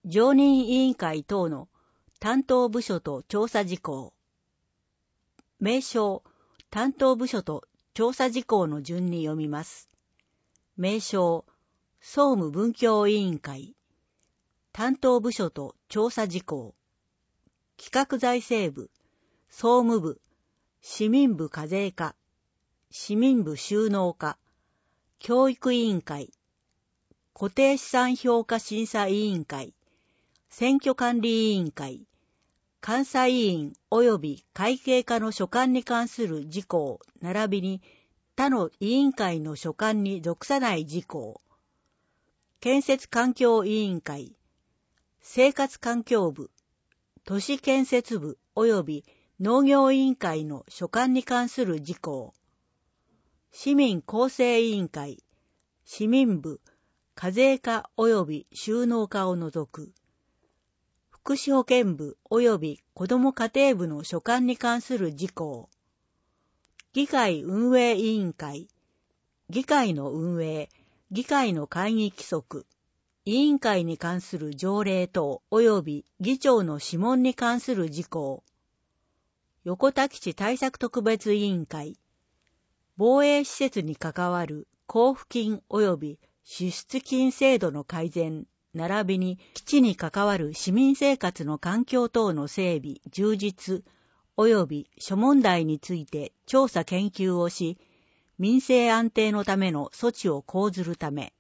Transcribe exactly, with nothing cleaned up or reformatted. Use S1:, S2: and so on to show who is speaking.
S1: 常任委員会等の担当部署と調査事項。名称、担当部署と調査事項の順に読みます。名称、総務文教委員会。担当部署と調査事項。企画財政部、総務部、市民部課税課、市民部収納課、教育委員会、固定資産評価審査委員会、選挙管理委員会、監査委員及び会計課の所管に関する事項並びに他の委員会の所管に属さない事項、建設環境委員会、生活環境部、都市建設部及び農業委員会の所管に関する事項、市民構成委員会、市民部、課税課及び収納課を除く、福祉保健部及び子ども家庭部の所管に関する事項、議会運営委員会、議会の運営、議会の会議規則、委員会に関する条例等及び議長の諮問に関する事項、横田基地対策特別委員会、防衛施設に関わる交付金及び支出金制度の改善、並びに基地に関わる市民生活の環境等の整備、充実、及び諸問題について調査研究をし、民生安定のための措置を講ずるため、